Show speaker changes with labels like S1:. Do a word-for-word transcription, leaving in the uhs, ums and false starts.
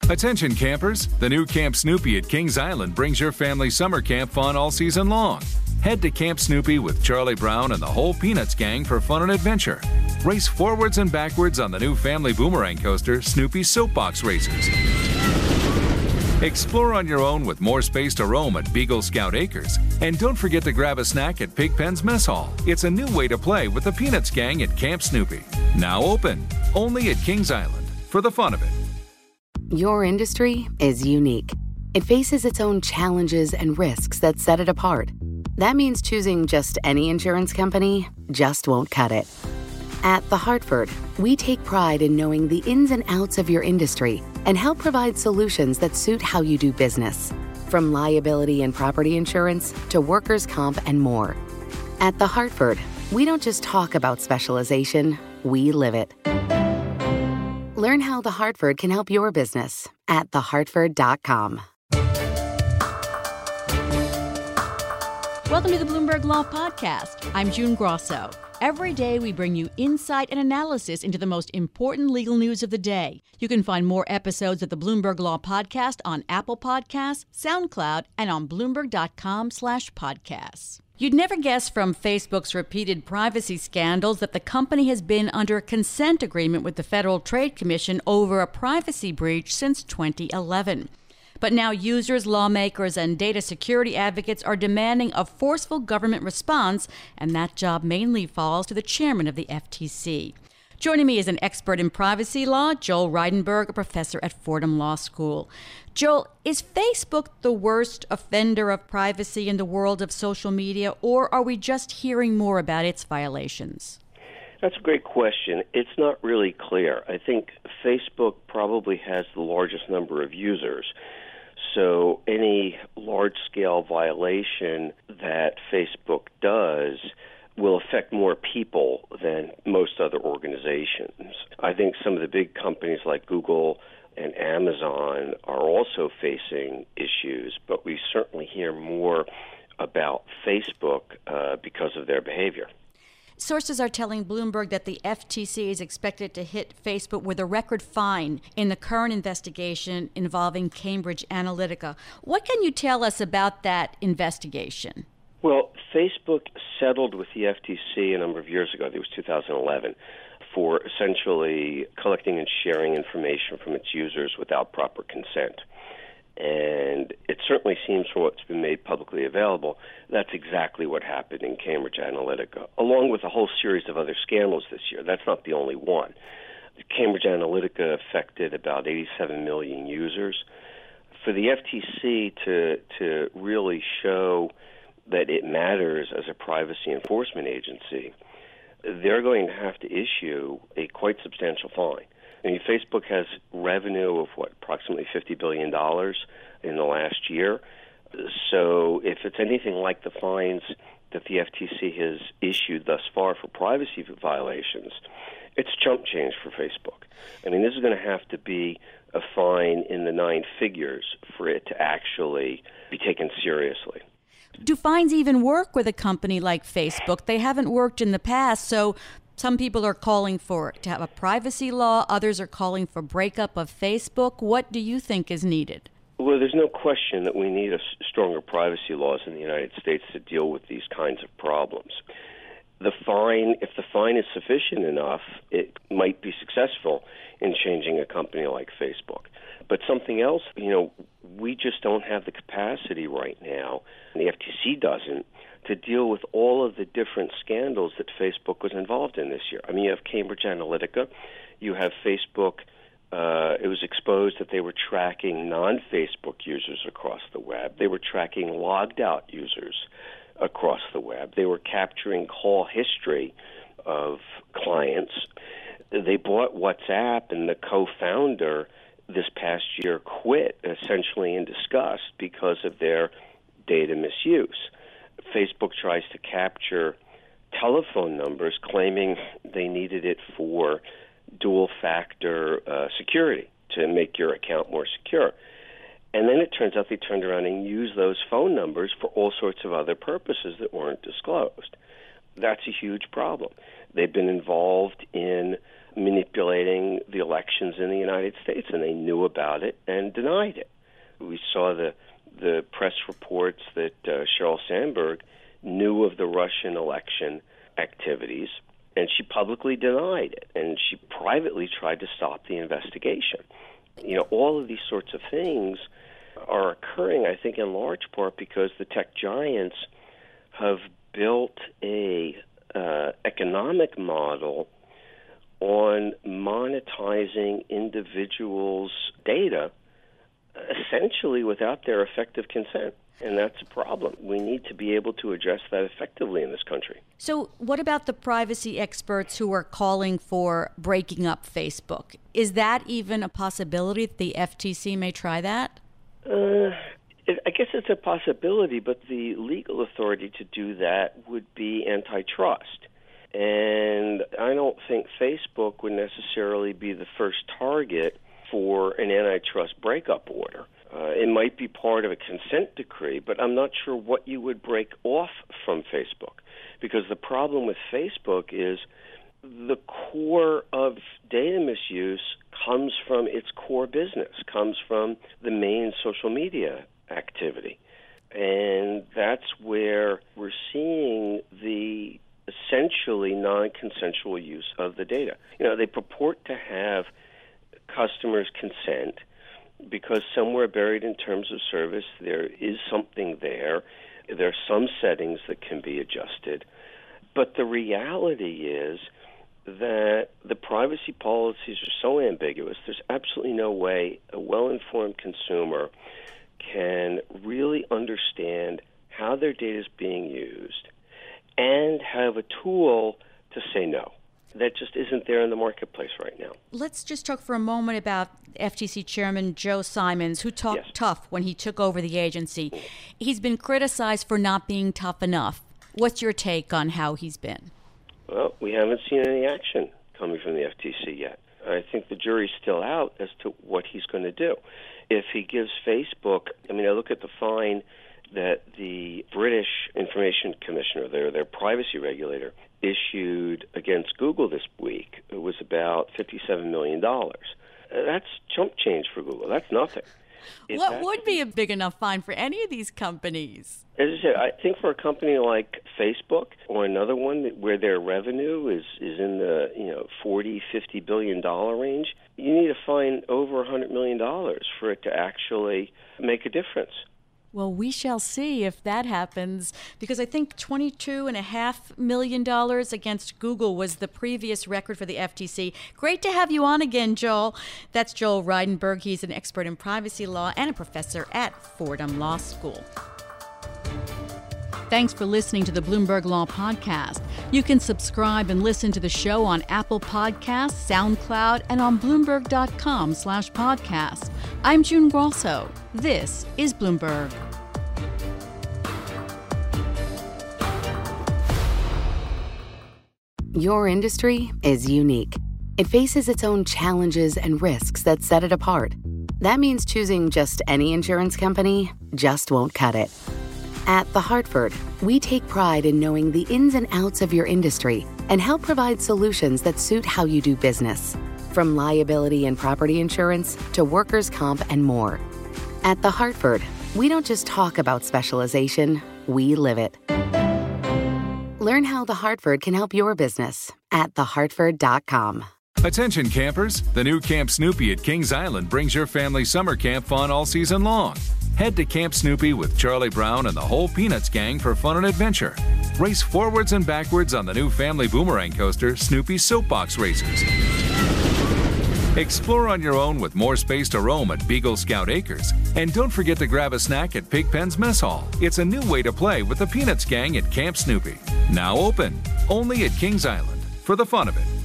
S1: Attention campers, the new Camp Snoopy at Kings Island brings your family summer camp fun all season long. Head to Camp Snoopy with Charlie Brown and the whole Peanuts gang for fun and adventure. Race forwards and backwards on the new family boomerang coaster, Snoopy's Soapbox Racers. Explore on your own with more space to roam at Beagle Scout Acres. And don't forget to grab a snack at Pigpen's Mess Hall. It's a new way to play with the Peanuts gang at Camp Snoopy. Now open, only at Kings Island, for the fun of it.
S2: Your industry is unique. It faces its own challenges and risks that set it apart. That means choosing just any insurance company just won't cut it. At The Hartford, we take pride in knowing the ins and outs of your industry and help provide solutions that suit how you do business. From liability and property insurance to workers' comp and more. At The Hartford, we don't just talk about specialization, we live it. Learn how The Hartford can help your business at the hartford dot com.
S3: Welcome to the Bloomberg Law Podcast. I'm June Grosso. Every day we bring you insight and analysis into the most important legal news of the day. You can find more episodes of the Bloomberg Law Podcast on Apple Podcasts, SoundCloud, and on Bloomberg dot com slash podcasts. You'd never guess from Facebook's repeated privacy scandals that the company has been under a consent agreement with the Federal Trade Commission over a privacy breach since twenty eleven. But now users, lawmakers, and data security advocates are demanding a forceful government response, and that job mainly falls to the chairman of the F T C. Joining me is an expert in privacy law, Joel Reidenberg, a professor at Fordham Law School. Joel, is Facebook the worst offender of privacy in the world of social media, or are we just hearing more about its violations?
S4: That's a great question. It's not really clear. I think Facebook probably has the largest number of users. So any large-scale violation that Facebook does will affect more people than most other organizations. I think some of the big companies like Google and Amazon are also facing issues, but we certainly hear more about Facebook uh, because of their behavior.
S3: Sources are telling Bloomberg that the F T C is expected to hit Facebook with a record fine in the current investigation involving Cambridge Analytica. What can you tell us about that investigation?
S4: Well, Facebook settled with the F T C a number of years ago, I think it was two thousand eleven, for essentially collecting and sharing information from its users without proper consent. And it certainly seems from what's been made publicly available, that's exactly what happened in Cambridge Analytica, along with a whole series of other scandals this year. That's not the only one. Cambridge Analytica affected about eighty-seven million users. For the F T C to to really show that it matters as a privacy enforcement agency, they're going to have to issue a quite substantial fine. I mean, Facebook has revenue of, what, approximately fifty billion dollars in the last year. So if it's anything like the fines that the F T C has issued thus far for privacy violations, it's chump change for Facebook. I mean, this is going to have to be a fine in the nine figures for it to actually be taken seriously.
S3: Do fines even work with a company like Facebook? They haven't worked in the past, so some people are calling for to have a privacy law. Others are calling for breakup of Facebook. What do you think is needed?
S4: Well, there's no question that we need a stronger privacy laws in the United States to deal with these kinds of problems. The fine, if the fine is sufficient enough, it might be successful in changing a company like Facebook. But something else, you know, we just don't have the capacity right now, and the F T C doesn't, to deal with all of the different scandals that Facebook was involved in this year. I mean, you have Cambridge Analytica, you have Facebook, uh, it was exposed that they were tracking non-Facebook users across the web. They were tracking logged-out users across the web. They were capturing call history of clients. They bought WhatsApp, and the co-founder this past year quit, essentially in disgust because of their data misuse. Facebook tries to capture telephone numbers, claiming they needed it for dual-factor uh, security to make your account more secure. And then it turns out they turned around and used those phone numbers for all sorts of other purposes that weren't disclosed. That's a huge problem. They've been involved in manipulating the elections in the United States, and they knew about it and denied it. We saw the the press reports that uh, Sheryl Sandberg knew of the Russian election activities, and she publicly denied it, and she privately tried to stop the investigation. You know, all of these sorts of things are occurring, I think, in large part because the tech giants have built a uh, economic model on monetizing individuals' data essentially without their effective consent. And that's a problem. We need to be able to address that effectively in this country.
S3: So what about the privacy experts who are calling for breaking up Facebook? Is that even a possibility that the F T C may try that?
S4: Uh, it, I guess it's a possibility, but the legal authority to do that would be antitrust. And I don't think Facebook would necessarily be the first target for an antitrust breakup order. Uh, it might be part of a consent decree, but I'm not sure what you would break off from Facebook, because the problem with Facebook is the core of data misuse comes from its core business, comes from the main social media activity. And that's where we're seeing the essentially non-consensual use of the data. You know, they purport to have customers consent because somewhere buried in terms of service there is something there. There are some settings that can be adjusted. But the reality is that the privacy policies are so ambiguous, there's absolutely no way a well-informed consumer can really understand how their data is being used and have a tool to say no. That just isn't there in the marketplace right now.
S3: Let's just talk for a moment about F T C Chairman Joe Simons, who talked
S4: yes.
S3: tough when he took over the agency. He's been criticized for not being tough enough. What's your take on how he's been?
S4: Well, we haven't seen any action coming from the F T C yet. I think the jury's still out as to what he's going to do. If he gives Facebook, I mean, I look at the fine that the British Information Commissioner, their their privacy regulator, issued against Google this week. It was about fifty-seven million dollars. That's chump change for Google. That's nothing. If
S3: what
S4: that,
S3: would be a big enough fine for any of these companies?
S4: As I said, I think for a company like Facebook or another one where their revenue is, is in the you know forty, fifty billion dollar range, you need to fine over one hundred million dollars for it to actually make a difference.
S3: Well, we shall see if that happens, because I think twenty-two point five million dollars against Google was the previous record for the F T C. Great to have you on again, Joel. That's Joel Reidenberg. He's an expert in privacy law and a professor at Fordham Law School. Thanks for listening to the Bloomberg Law Podcast. You can subscribe and listen to the show on Apple Podcasts, SoundCloud, and on Bloomberg.com slash podcast. I'm June Grosso. This is Bloomberg.
S2: Your industry is unique. It faces its own challenges and risks that set it apart. That means choosing just any insurance company just won't cut it. At The Hartford, we take pride in knowing the ins and outs of your industry and help provide solutions that suit how you do business, from liability and property insurance to workers' comp and more. At The Hartford, we don't just talk about specialization, we live it. Learn how The Hartford can help your business at the hartford dot com.
S1: Attention campers, the new Camp Snoopy at Kings Island brings your family summer camp fun all season long. Head to Camp Snoopy with Charlie Brown and the whole Peanuts gang for fun and adventure. Race forwards and backwards on the new family boomerang coaster, Snoopy Soapbox Racers. Explore on your own with more space to roam at Beagle Scout Acres. And don't forget to grab a snack at Pigpen's Mess Hall. It's a new way to play with the Peanuts gang at Camp Snoopy. Now open, only at Kings Island, for the fun of it.